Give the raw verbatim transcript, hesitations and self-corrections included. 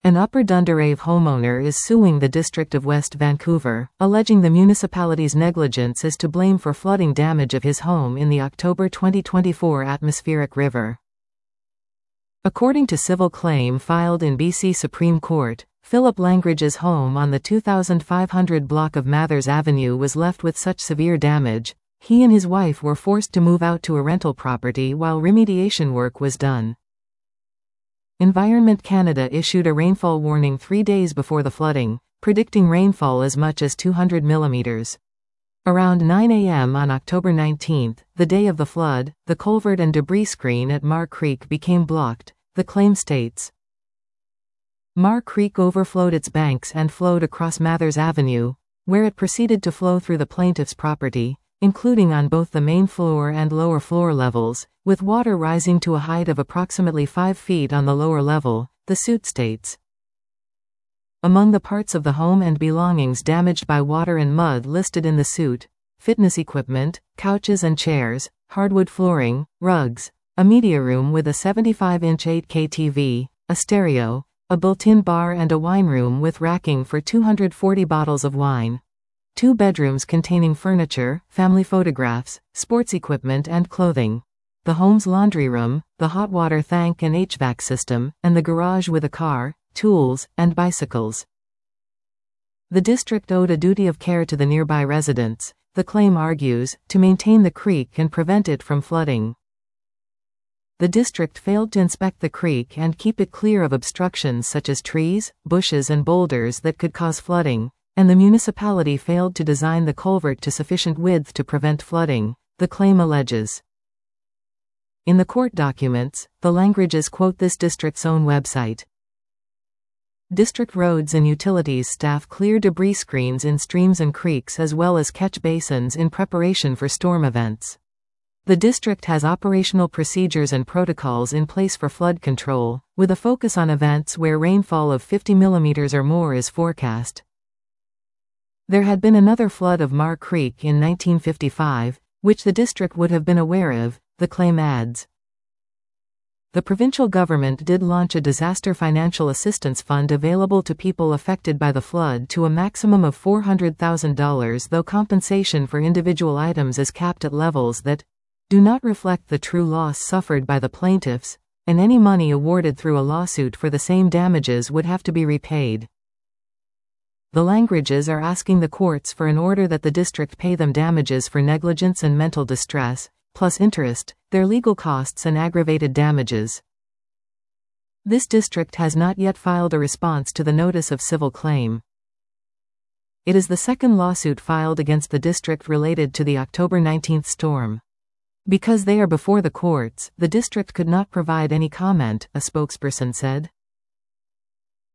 An Upper Dunderave homeowner is suing the District of West Vancouver, alleging the municipality's negligence is to blame for flooding damage of his home in the October twenty twenty-four atmospheric river. According to civil claim filed in B C Supreme Court, Philip Langridge's home on the two thousand five hundred block of Mathers Avenue was left with such severe damage, he and his wife were forced to move out to a rental property while remediation work was done. Environment Canada issued a rainfall warning three days before the flooding, predicting rainfall as much as two hundred millimeters. Around nine a m on October nineteenth, the day of the flood, the culvert and debris screen at Marr Creek became blocked, the claim states. Marr Creek overflowed its banks and flowed across Mathers Avenue, where it proceeded to flow through the plaintiff's property, including on both the main floor and lower floor levels, with water rising to a height of approximately five feet on the lower level, the suit states. Among the parts of the home and belongings damaged by water and mud listed in the suit: fitness equipment, couches and chairs, hardwood flooring, rugs, a media room with a seventy-five inch eight K T V, a stereo, a built-in bar and a wine room with racking for two hundred forty bottles of wine. Two bedrooms containing furniture, family photographs, sports equipment and clothing. The home's laundry room, the hot water tank and H V A C system, and the garage with a car, tools, and bicycles. The district owed a duty of care to the nearby residents, the claim argues, to maintain the creek and prevent it from flooding. The district failed to inspect the creek and keep it clear of obstructions such as trees, bushes and boulders that could cause flooding, and the municipality failed to design the culvert to sufficient width to prevent flooding, the claim alleges. In the court documents, the Langridges quote this district's own website. District roads and utilities staff clear debris screens in streams and creeks as well as catch basins in preparation for storm events. The district has operational procedures and protocols in place for flood control, with a focus on events where rainfall of fifty millimeters or more is forecast. There had been another flood of Marr Creek in nineteen fifty-five, which the district would have been aware of, the claim adds. The provincial government did launch a disaster financial assistance fund available to people affected by the flood to a maximum of four hundred thousand dollars, though compensation for individual items is capped at levels that do not reflect the true loss suffered by the plaintiffs, and any money awarded through a lawsuit for the same damages would have to be repaid. The Langridges are asking the courts for an order that the district pay them damages for negligence and mental distress, plus interest, their legal costs and aggravated damages. This district has not yet filed a response to the notice of civil claim. It is the second lawsuit filed against the district related to the October nineteenth storm. Because they are before the courts, the district could not provide any comment, a spokesperson said.